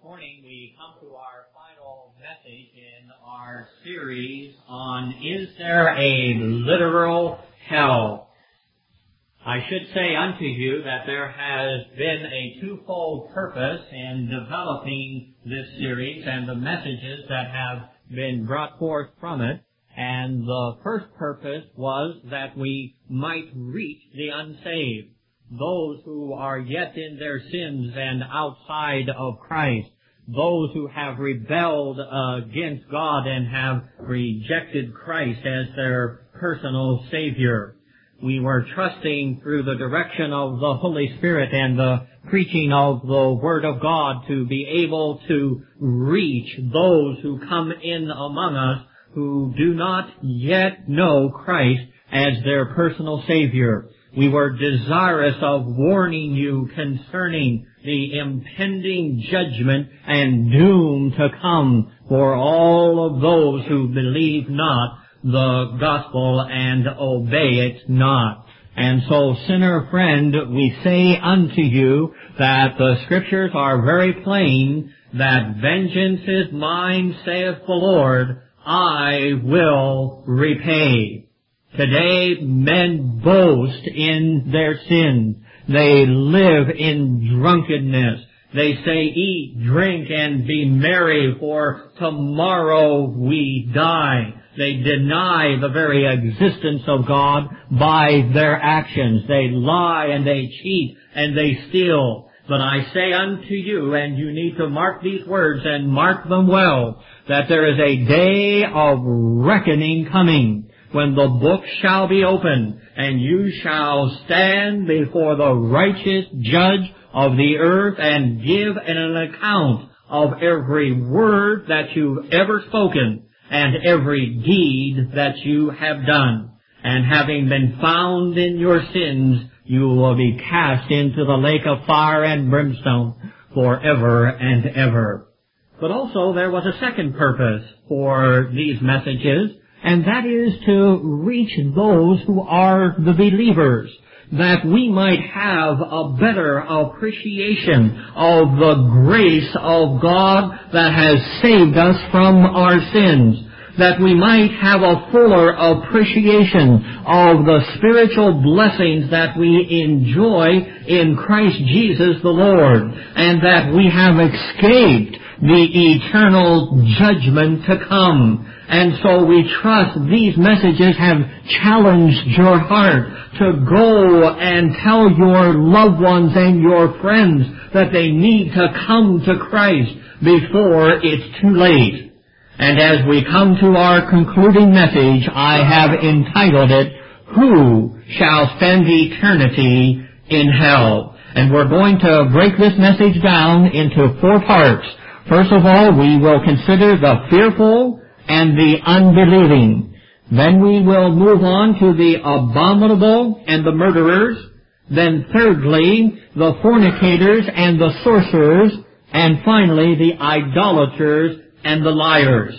morning we come to our final message in our series on Is There a Literal Hell? I should say unto you that there has been a twofold purpose in developing this series and the messages that have been brought forth from it. And the first purpose was that we might reach the unsaved, those who are yet in their sins and outside of Christ, those who have rebelled against God and have rejected Christ as their personal Savior. We were trusting through the direction of the Holy Spirit and the preaching of the Word of God to be able to reach those who come in among us who do not yet know Christ as their personal Savior. We were desirous of warning you concerning the impending judgment and doom to come for all of those who believe not the gospel and obey it not. And so, sinner friend, we say unto you that the Scriptures are very plain that vengeance is mine, saith the Lord, I will repay. Today, men boast in their sins. They live in drunkenness. They say, eat, drink, and be merry, for tomorrow we die. They deny the very existence of God by their actions. They lie and they cheat and they steal. But I say unto you, and you need to mark these words and mark them well, that there is a day of reckoning coming, when the book shall be opened, and you shall stand before the righteous judge of the earth and give an account of every word that you've ever spoken and every deed that you have done. And having been found in your sins, you will be cast into the lake of fire and brimstone forever and ever. But also there was a second purpose for these messages, and that is to reach those who are the believers, that we might have a better appreciation of the grace of God that has saved us from our sins, that we might have a fuller appreciation of the spiritual blessings that we enjoy in Christ Jesus the Lord, and that we have escaped the eternal judgment to come. And so we trust these messages have challenged your heart to go and tell your loved ones and your friends that they need to come to Christ before it's too late. And as we come to our concluding message, I have entitled it, Who Shall Spend Eternity in Hell? And we're going to break this message down into 4 parts. First of all, we will consider the fearful and the unbelieving. Then we will move on to the abominable and the murderers. Then thirdly, the fornicators and the sorcerers. And finally, the idolaters and the liars.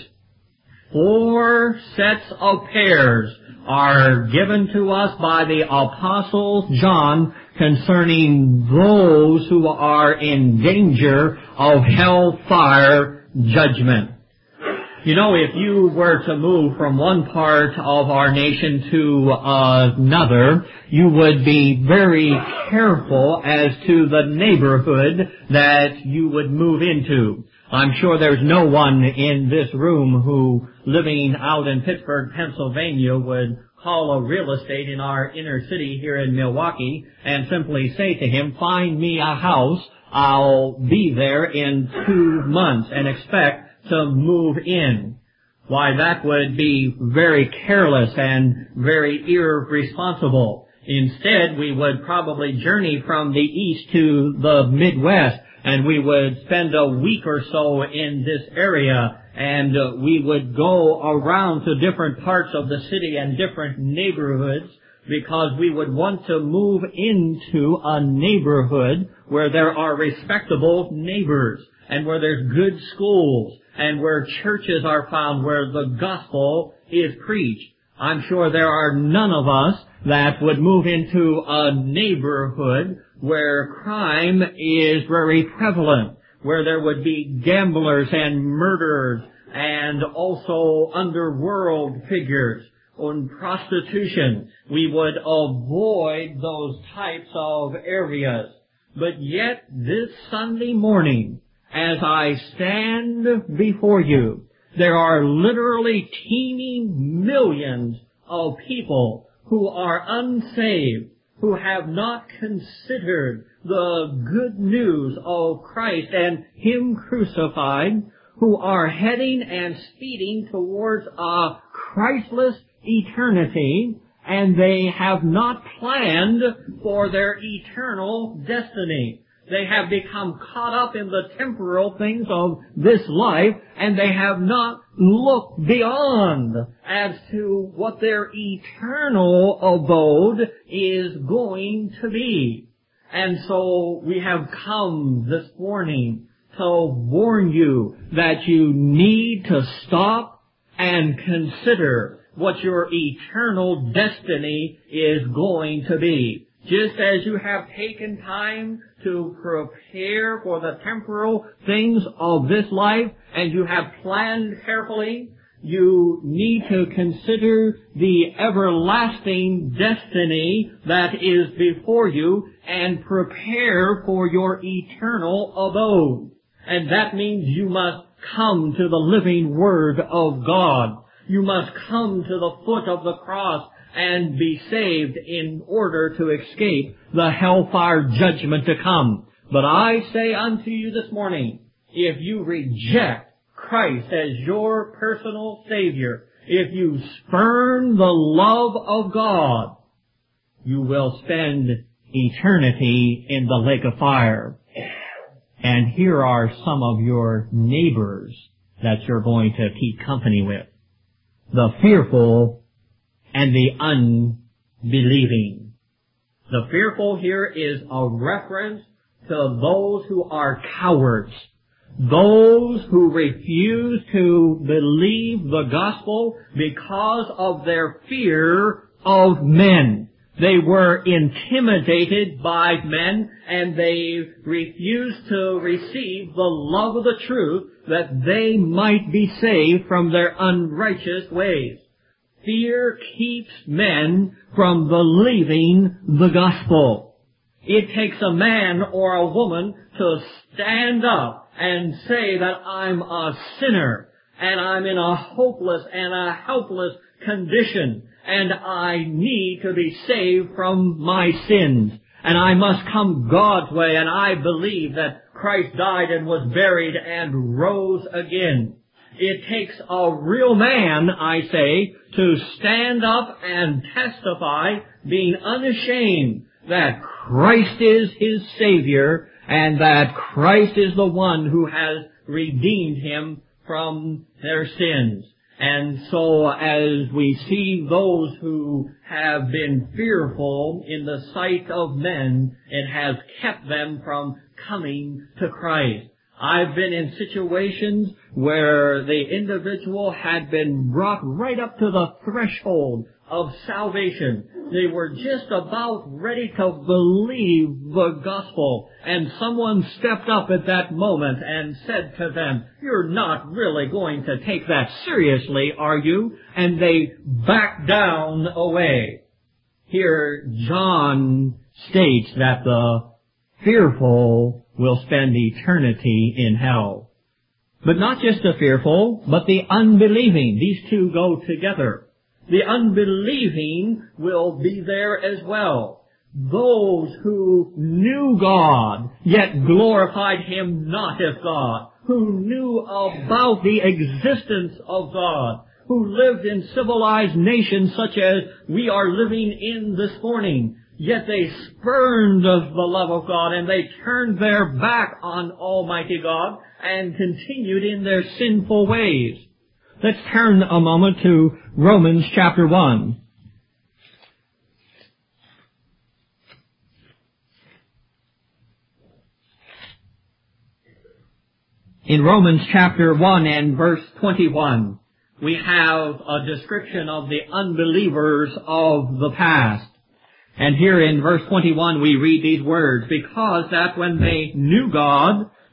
4 sets of pairs are given to us by the Apostle John concerning those who are in danger of hellfire judgment. You know, if you were to move from one part of our nation to another, you would be very careful as to the neighborhood that you would move into. I'm sure there's no one in this room who, living out in Pittsburgh, Pennsylvania, would call a real estate in our inner city here in Milwaukee and simply say to him, find me a house, I'll be there in 2 months, and expect to move in. Why, that would be very careless and very irresponsible. Instead, we would probably journey from the east to the Midwest, and we would spend a week or so in this area, and we would go around to different parts of the city and different neighborhoods, because we would want to move into a neighborhood where there are respectable neighbors, and where there's good schools, and where churches are found, where the gospel is preached. I'm sure there are none of us that would move into a neighborhood where crime is very prevalent, where there would be gamblers and murderers and also underworld figures on prostitution. We would avoid those types of areas. But yet, this Sunday morning, as I stand before you, there are literally teeming millions of people who are unsaved, who have not considered the good news of Christ and Him crucified, who are heading and speeding towards a Christless eternity, and they have not planned for their eternal destiny. They have become caught up in the temporal things of this life, and they have not looked beyond as to what their eternal abode is going to be. And so we have come this morning to warn you that you need to stop and consider what your eternal destiny is going to be. Just as you have taken time to prepare for the temporal things of this life, and you have planned carefully, you need to consider the everlasting destiny that is before you and prepare for your eternal abode. And that means you must come to the living Word of God. You must come to the foot of the cross and be saved in order to escape the hellfire judgment to come. But I say unto you this morning, if you reject Christ as your personal Savior, if you spurn the love of God, you will spend eternity in the lake of fire. And here are some of your neighbors that you're going to keep company with. The fearful and the unbelieving. The fearful here is a reference to those who are cowards. Those who refuse to believe the gospel because of their fear of men. They were intimidated by men, and they refused to receive the love of the truth that they might be saved from their unrighteous ways. Fear keeps men from believing the gospel. It takes a man or a woman to stand up and say that I'm a sinner, and I'm in a hopeless and a helpless condition, and I need to be saved from my sins, and I must come God's way, and I believe that Christ died and was buried and rose again. It takes a real man, I say, to stand up and testify, being unashamed, that Christ is his Savior, and that Christ is the one who has redeemed him from their sins. And so as we see those who have been fearful in the sight of men, it has kept them from coming to Christ. I've been in situations where the individual had been brought right up to the threshold of salvation. They were just about ready to believe the gospel, and someone stepped up at that moment and said to them, "You're not really going to take that seriously, are you?" And they backed down away. Here, John states that the fearful will spend eternity in hell. But not just the fearful, but the unbelieving. These two go together. The unbelieving will be there as well. Those who knew God, yet glorified Him not as God, who knew about the existence of God, who lived in civilized nations such as we are living in this morning, yet they spurned the love of God, and they turned their back on Almighty God and continued in their sinful ways. Let's turn a moment to Romans chapter 1. In Romans chapter 1 and verse 21, we have a description of the unbelievers of the past. And here in verse 21 we read these words, "Because that when they knew God,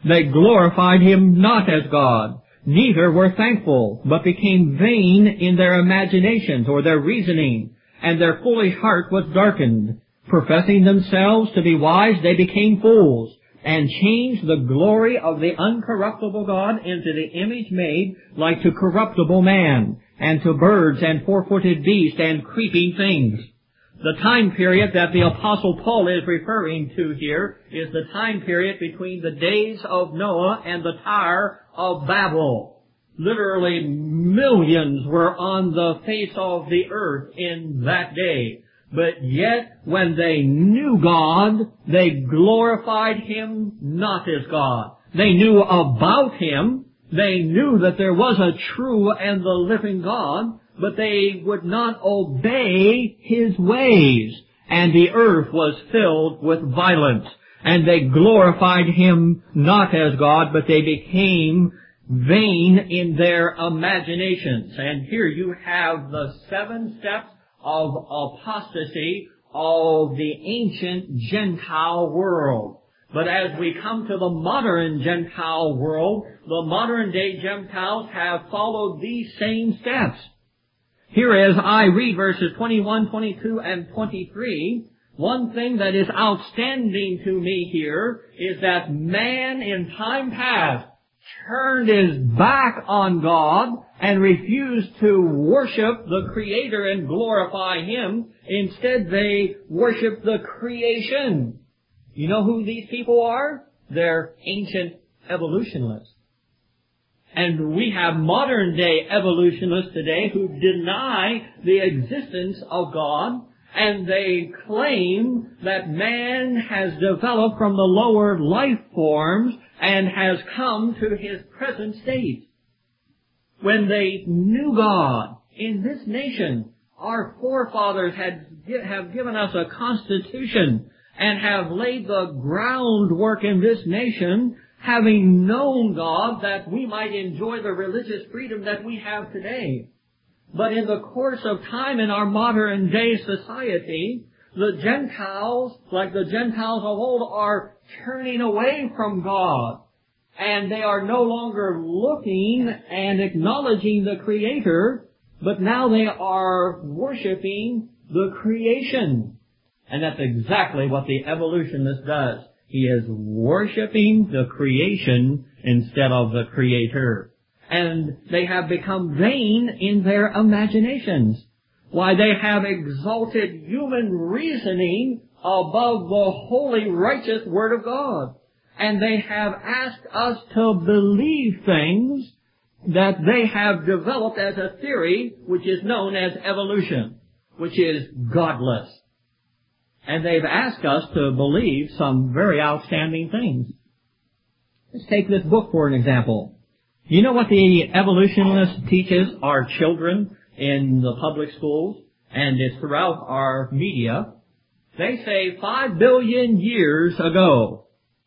They glorified him not as God, neither were thankful, but became vain in their imaginations or their reasoning, and their foolish heart was darkened. Professing themselves to be wise, they became fools, and changed the glory of the uncorruptible God into the image made like to corruptible man, and to birds and four-footed beasts and creeping things. The time period that the Apostle Paul is referring to here is the time period between the days of Noah and the Tower of Babel. Literally millions were on the face of the earth in that day. But yet, when they knew God, they glorified him not as God. They knew about him. They knew that there was a true and the living God, but they would not obey his ways. And the earth was filled with violence. And they glorified him not as God, but they became vain in their imaginations. And here you have the 7 steps of apostasy of the ancient Gentile world. But as we come to the modern Gentile world, the modern day Gentiles have followed these same steps. Here as I read verses 21, 22, and 23, one thing that is outstanding to me here is that man in time past turned his back on God and refused to worship the Creator and glorify him. Instead, they worship the creation. You know who these people are? They're ancient evolutionists. And we have modern day evolutionists today who deny the existence of God, and they claim that man has developed from the lower life forms and has come to his present state. When they knew God in this nation, our forefathers have given us a constitution and have laid the groundwork in this nation, having known God, that we might enjoy the religious freedom that we have today. But in the course of time in our modern day society, the Gentiles, like the Gentiles of old, are turning away from God. And they are no longer looking and acknowledging the Creator, but now they are worshiping the creation. And that's exactly what the evolutionist does. He is worshiping the creation instead of the Creator. And they have become vain in their imaginations. Why, they have exalted human reasoning above the holy, righteous Word of God. And they have asked us to believe things that they have developed as a theory which is known as evolution, which is godless. And they've asked us to believe some very outstanding things. Let's take this book for an example. You know what the evolutionist teaches our children in the public schools, and it's throughout our media? They say 5 billion years ago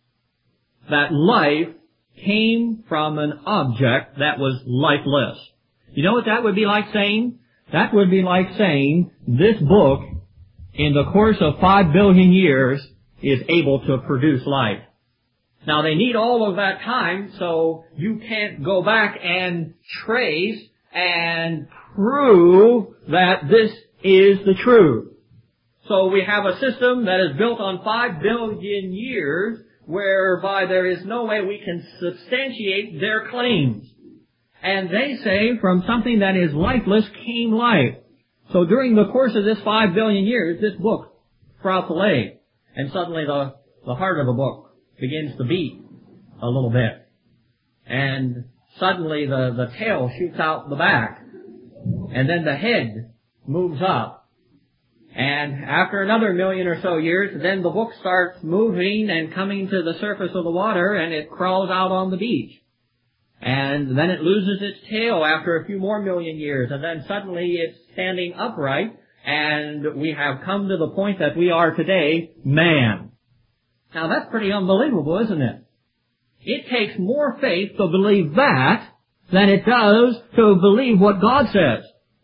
that life came from an object that was lifeless. You know what that would be like saying? That would be like saying this book, in the course of 5 billion years, is able to produce life. Now, they need all of that time, so you can't go back and trace and prove that this is the truth. So we have a system that is built on 5 billion years, whereby there is no way we can substantiate their claims. And they say from something that is lifeless came life. So during the course of this 5 billion years, this book sprouts a leg, and suddenly the heart of the book begins to beat a little bit. And suddenly the tail shoots out the back, and then the head moves up. And after another million or so years, then the book starts moving and coming to the surface of the water, and it crawls out on the beach. And then it loses its tail after a few more million years, and then suddenly it's standing upright, and we have come to the point that we are today, man. Now that's pretty unbelievable, isn't it? It takes more faith to believe that than it does to believe what God says.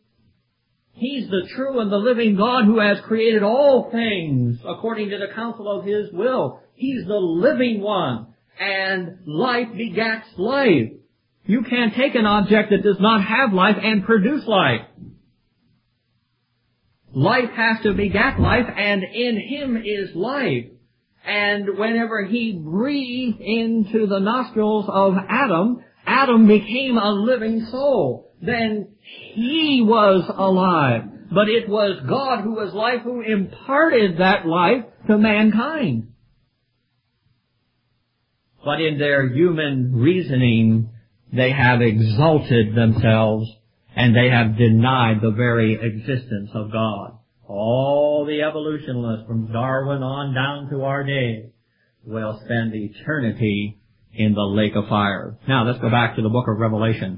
He's the true and the living God who has created all things according to the counsel of His will. He's the living one. and life begets life. You can't take an object that does not have life and produce life. Life has to beget life, and in Him is life. And whenever He breathed into the nostrils of Adam, Adam became a living soul. Then he was alive. But it was God who was life who imparted that life to mankind. But in their human reasoning, they have exalted themselves and they have denied the very existence of God. All the evolutionists from Darwin on down to our day will spend eternity in the lake of fire. Now let's go back to the book of Revelation.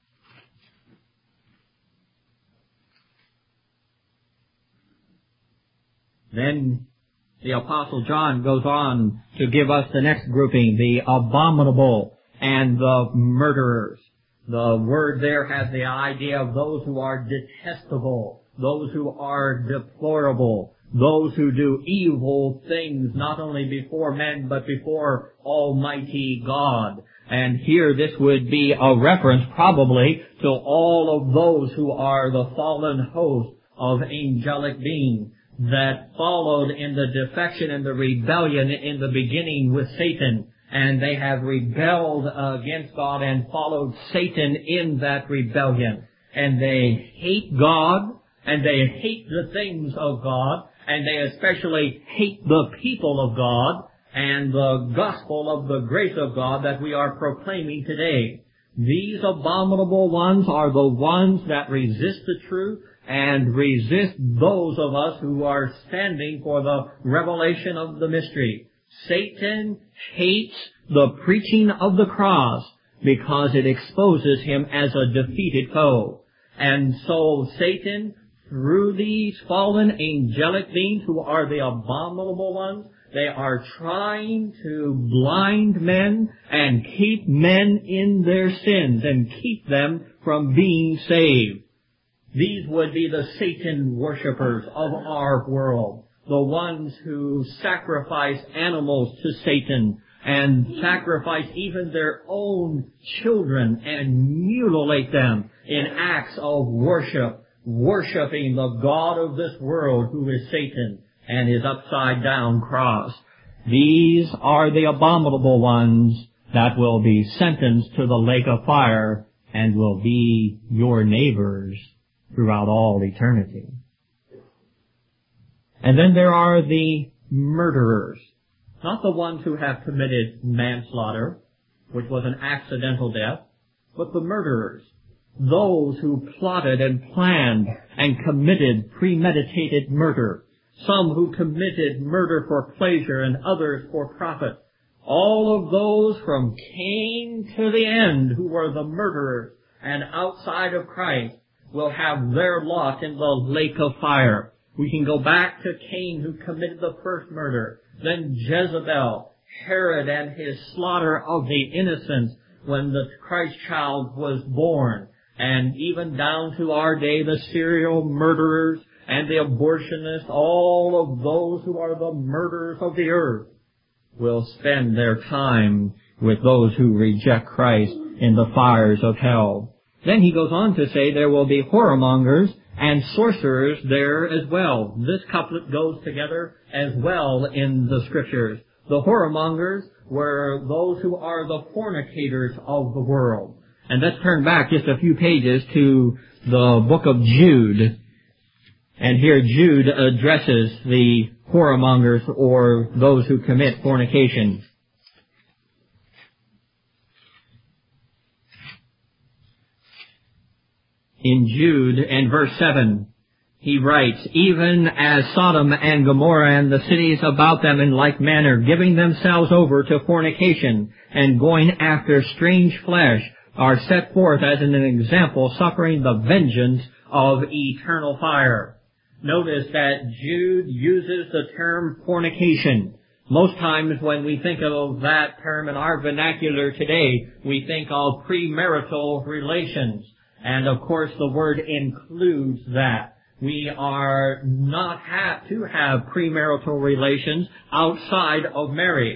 Then the Apostle John goes on to give us the next grouping, the abominable and the murderers. The word there has the idea of those who are detestable, those who are deplorable, those who do evil things not only before men but before Almighty God. And here this would be a reference probably to all of those who are the fallen host of angelic beings that followed in the defection and the rebellion in the beginning with Satan. And they have rebelled against God and followed Satan in that rebellion. And they hate God, and they hate the things of God, and they especially hate the people of God and the gospel of the grace of God that we are proclaiming today. These abominable ones are the ones that resist the truth and resist those of us who are standing for the revelation of the mystery. Satan hates the preaching of the cross because it exposes him as a defeated foe. And so Satan, through these fallen angelic beings who are the abominable ones, they are trying to blind men and keep men in their sins and keep them from being saved. These would be the Satan worshippers of our world, the ones who sacrifice animals to Satan and sacrifice even their own children and mutilate them in acts of worship, worshiping the God of this world who is Satan and his upside down cross. These are the abominable ones that will be sentenced to the lake of fire and will be your neighbors throughout all eternity. And then there are the murderers. Not the ones who have committed manslaughter, which was an accidental death, but the murderers. Those who plotted and planned and committed premeditated murder. Some who committed murder for pleasure and others for profit. All of those from Cain to the end who were the murderers and outside of Christ will have their lot in the lake of fire. We can go back to Cain who committed the first murder, then Jezebel, Herod and his slaughter of the innocents when the Christ child was born, and even down to our day the serial murderers and the abortionists, all of those who are the murderers of the earth will spend their time with those who reject Christ in the fires of hell. Then he goes on to say there will be whoremongers and sorcerers there as well. This couplet goes together as well in the Scriptures. The whoremongers were those who are the fornicators of the world. And let's turn back just a few pages to the book of Jude. And here Jude addresses the whoremongers or those who commit fornication. In Jude, and verse 7, he writes, even as Sodom and Gomorrah and the cities about them in like manner, giving themselves over to fornication and going after strange flesh, are set forth as an example, suffering the vengeance of eternal fire. Notice that Jude uses the term fornication. Most times when we think of that term in our vernacular today, we think of premarital relations. And of course the word includes that. We are not to have premarital relations outside of marriage.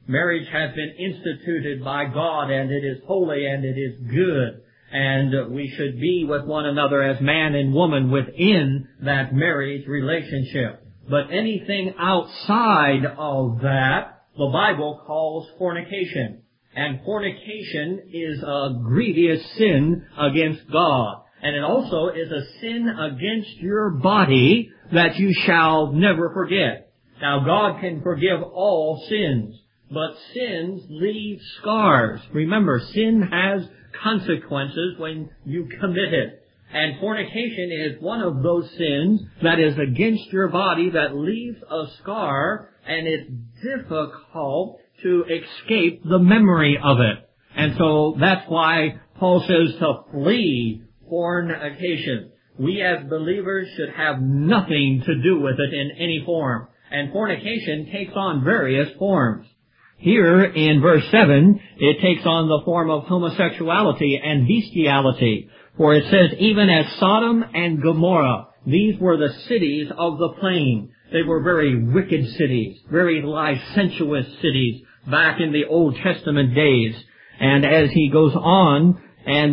Marriage has been instituted by God, and it is holy and it is good. And we should be with one another as man and woman within that marriage relationship. But anything outside of that, the Bible calls fornication. And fornication is a grievous sin against God. And it also is a sin against your body that you shall never forget. Now, God can forgive all sins, but sins leave scars. Remember, sin has consequences when you commit it. And fornication is one of those sins that is against your body that leaves a scar, and it's difficult to escape the memory of it. And so that's why Paul says to flee fornication. We as believers should have nothing to do with it in any form. And fornication takes on various forms. Here in verse 7, it takes on the form of homosexuality and bestiality. For it says, even as Sodom and Gomorrah, these were the cities of the plain. They were very wicked cities, very licentious cities back in the Old Testament days. And as he goes on,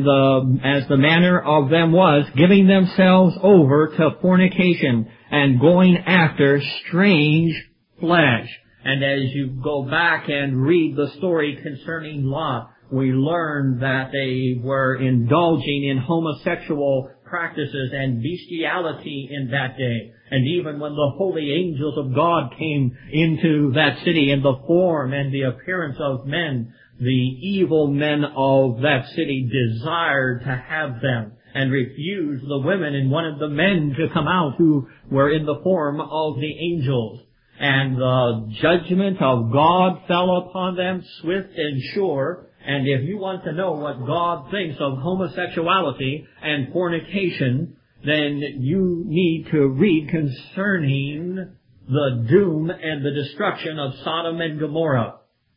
and as the manner of them was, giving themselves over to fornication and going after strange flesh. And as you go back and read the story concerning Lot, we learn that they were indulging in homosexual practices and bestiality in that day. And even when the holy angels of God came into that city in the form and the appearance of men, the evil men of that city desired to have them and refused the women and wanted the men to come out who were in the form of the angels. And the judgment of God fell upon them swift and sure. And if you want to know what God thinks of homosexuality and fornication, then you need to read concerning the doom and the destruction of Sodom and Gomorrah.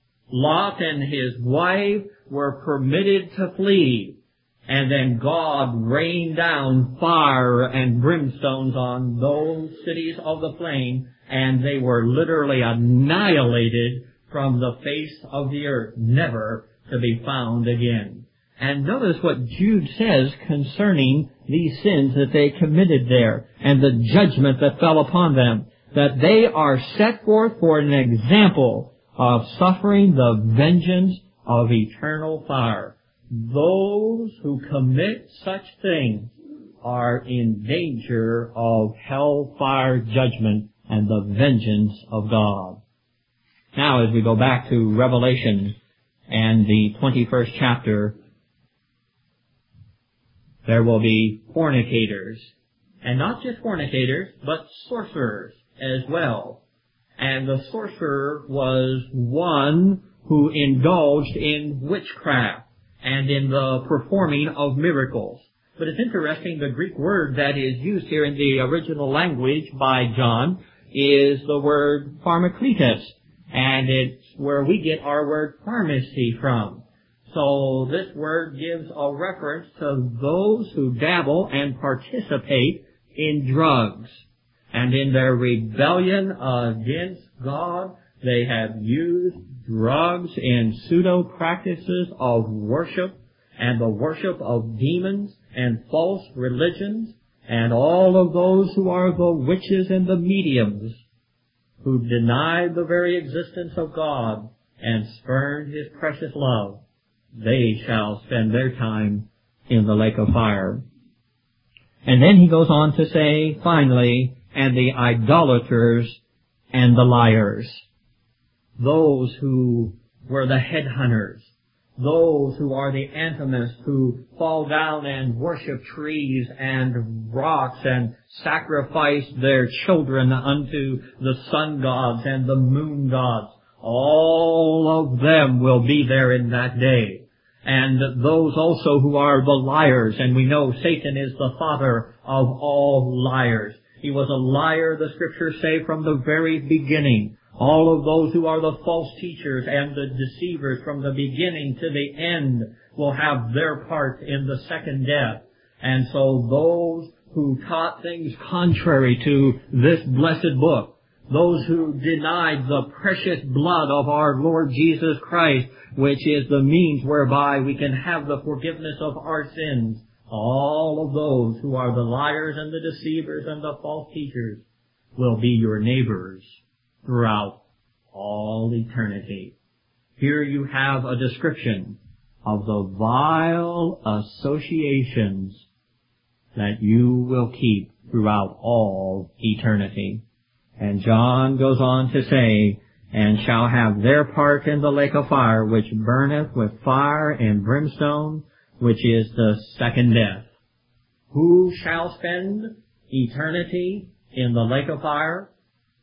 Lot and his wife were permitted to flee, and then God rained down fire and brimstones on those cities of the plain, and they were literally annihilated from the face of the earth, never to be found again. And notice what Jude says concerning these sins that they committed there and the judgment that fell upon them, that they are set forth for an example of suffering the vengeance of eternal fire. Those who commit such things are in danger of hellfire judgment and the vengeance of God. Now, as we go back to Revelation and the 21st chapter, there will be fornicators, and not just fornicators, but sorcerers as well. And the sorcerer was one who indulged in witchcraft and in the performing of miracles. But it's interesting, the Greek word that is used here in the original language by John is the word pharmakletos, and it's where we get our word pharmacy from. So this word gives a reference to those who dabble and participate in drugs. And in their rebellion against God, they have used drugs in pseudo-practices of worship and the worship of demons and false religions and all of those who are the witches and the mediums who denied the very existence of God and spurned His precious love. They shall spend their time in the lake of fire. And then he goes on to say, finally, and the idolaters and the liars. Those who were the headhunters. Those who are the anthemists who fall down and worship trees and rocks and sacrifice their children unto the sun gods and the moon gods. All of them will be there in that day. And those also who are the liars, and we know Satan is the father of all liars. He was a liar, the Scriptures say, from the very beginning. All of those who are the false teachers and the deceivers from the beginning to the end will have their part in the second death. And so those who taught things contrary to this blessed book, those who denied the precious blood of our Lord Jesus Christ, which is the means whereby we can have the forgiveness of our sins. All of those who are the liars and the deceivers and the false teachers will be your neighbors throughout all eternity. Here you have a description of the vile associations that you will keep throughout all eternity. And John goes on to say, and shall have their part in the lake of fire, which burneth with fire and brimstone, which is the second death. Who shall spend eternity in the lake of fire?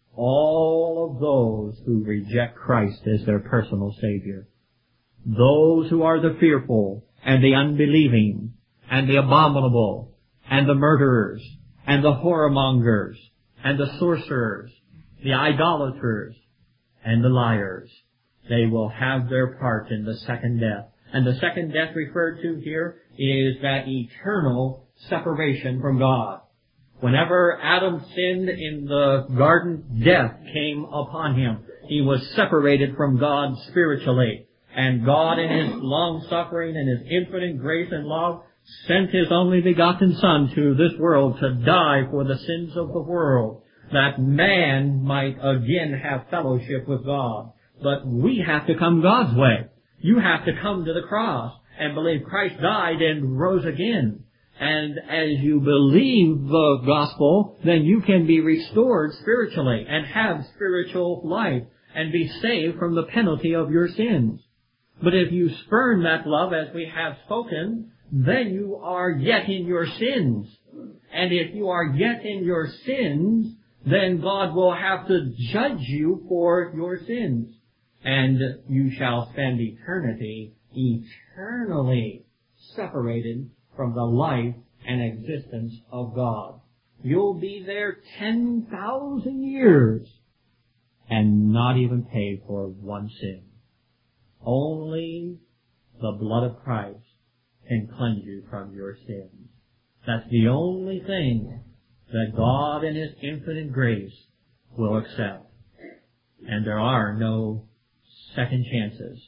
All of those who reject Christ as their personal Savior. Those who are the fearful and the unbelieving and the abominable and the murderers and the whoremongers and the sorcerers, the idolaters and the liars. They will have their part in the second death. And the second death referred to here is that eternal separation from God. Whenever Adam sinned in the garden, death came upon him. He was separated from God spiritually. And God, in His long-suffering and His infinite grace and love, sent His only begotten Son to this world to die for the sins of the world, that man might again have fellowship with God. But we have to come God's way. You have to come to the cross and believe Christ died and rose again. And as you believe the gospel, then you can be restored spiritually and have spiritual life and be saved from the penalty of your sins. But if you spurn that love, as we have spoken, then you are yet in your sins. And if you are yet in your sins, then God will have to judge you for your sins. And you shall spend eternity eternally separated from the life and existence of God. You'll be there 10,000 years and not even pay for one sin. Only the blood of Christ can cleanse you from your sins. That's the only thing that God in His infinite grace will accept. And there are no second chances.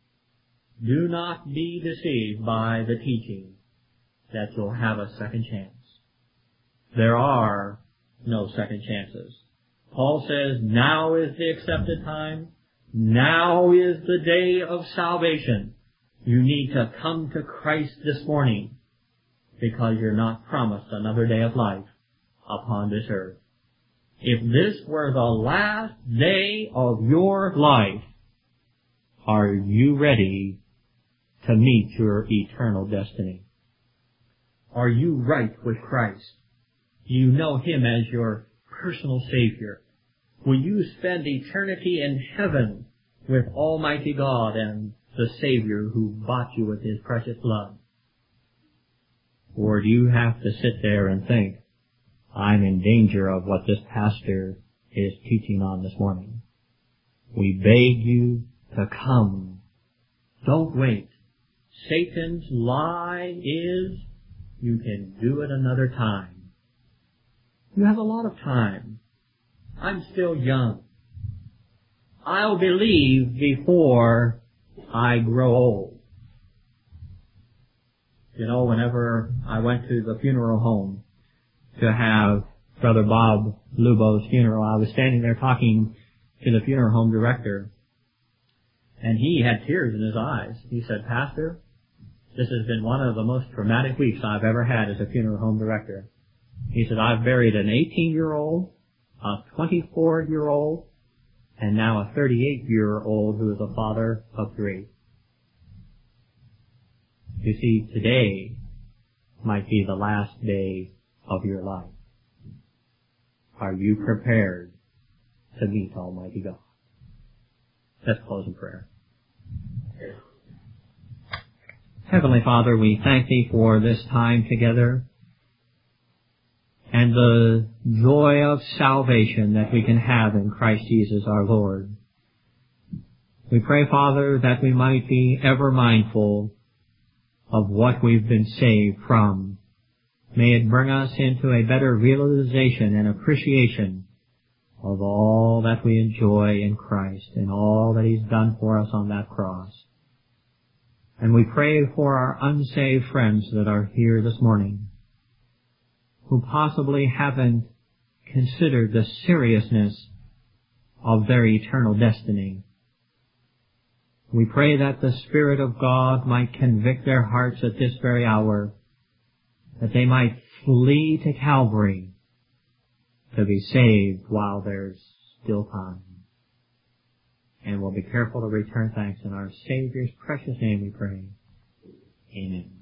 Do not be deceived by the teaching that you'll have a second chance. There are no second chances. Paul says, now is the accepted time. Now is the day of salvation. You need to come to Christ this morning because you're not promised another day of life upon this earth. If this were the last day of your life, are you ready to meet your eternal destiny? Are you right with Christ? Do you know Him as your personal Savior? Will you spend eternity in heaven with Almighty God and the Savior who bought you with His precious blood? Or do you have to sit there and think, I'm in danger of what this pastor is teaching on this morning? We beg you to come. Don't wait. Satan's lie is, you can do it another time. You have a lot of time. I'm still young. I'll believe before I grow old. You know, whenever I went to the funeral home to have Brother Bob Lubo's funeral, I was standing there talking to the funeral home director, and he had tears in his eyes. He said, Pastor, this has been one of the most traumatic weeks I've ever had as a funeral home director. He said, I've buried an 18-year-old, a 24-year-old, and now a 38-year-old who is a father of 3. You see, today might be the last day of your life. Are you prepared to meet Almighty God? Let's close in prayer. Heavenly Father, we thank Thee for this time together and the joy of salvation that we can have in Christ Jesus our Lord. We pray, Father, that we might be ever mindful of what we've been saved from. May it bring us into a better realization and appreciation of all that we enjoy in Christ and all that He's done for us on that cross. And we pray for our unsaved friends that are here this morning, who possibly haven't considered the seriousness of their eternal destiny. We pray that the Spirit of God might convict their hearts at this very hour, that they might flee to Calvary to be saved while there's still time. And we'll be careful to return thanks in our Savior's precious name we pray. Amen.